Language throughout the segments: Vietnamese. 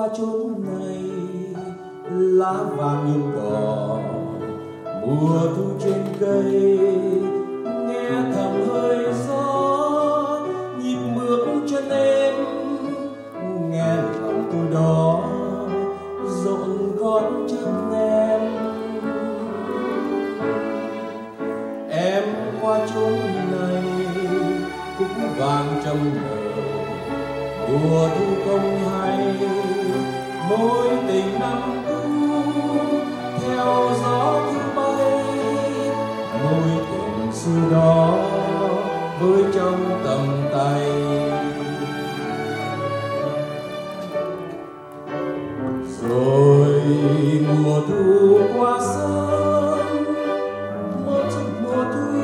chốn này, lá vàng nhuộm đỏ mùa thu trên cây, nghe thầm hơi gió nhịp bước chân em, nghe lòng tôi đó rộn gót chân em. Em qua chốn này cúc vàng trăm nở, mùa thu không hay mối tình năm cũ theo gió cứ bay, mối tình xưa đó với trong tầm tay. Rồi mùa thu qua sớm, một giấc mùa thu,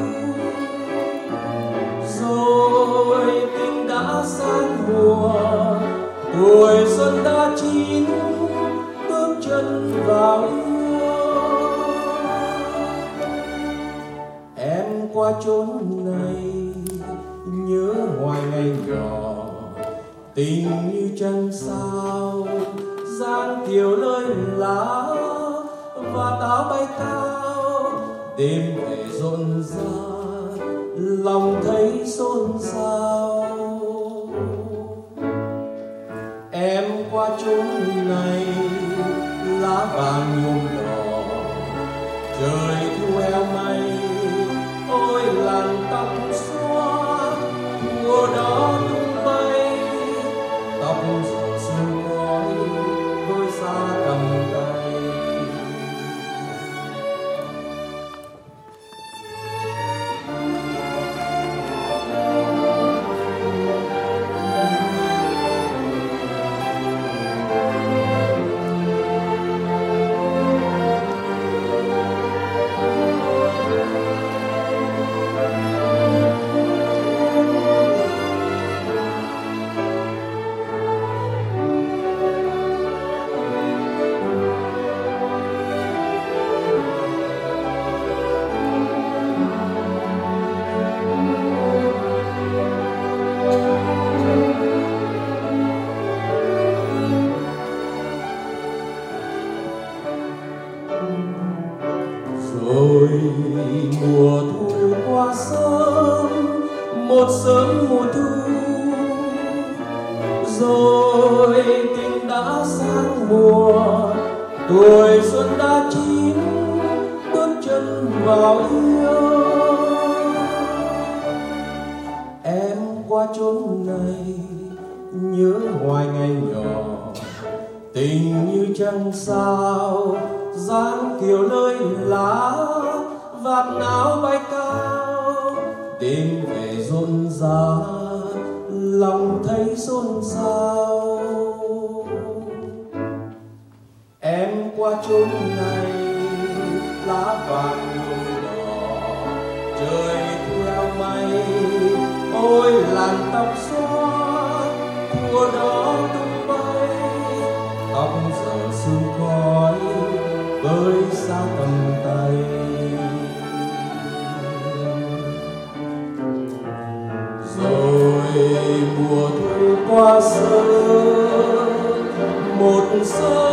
rồi tình đã sang mùa, tuổi xuân đã chín, bước chân vào yêu. Em qua chốn này nhớ hoài ngày nhỏ, tình như trăng sao, dáng kiều lời lá và táo bay cao, đêm về rộn rã lòng thấy xôn xao. Em qua chốn này lá vàng nhuộm đỏ, trời thu heo mây, ôi làn tóc xóa mùa đó tung bay, tóc rủ sương khói với xa cầm tay. Rồi mùa thu qua sớm, một sớm mùa thu, rồi tình đã sang mùa, tuổi xuân đã chín, bước chân vào yêu. Em qua chốn này nhớ hoài ngày nhỏ, tình như trăng sao, dáng kiều nơi lá vạt áo bay cao, đêm về rộn rã lòng thấy xôn xao. Em qua chốn này lá vàng nhuộm đỏ, trời thu heo mây, ôi làn tóc xóa mùa đó tung bay, tóc giờ sương khói với xa tầm tay. Rồi mùa thu qua sớm, một sớm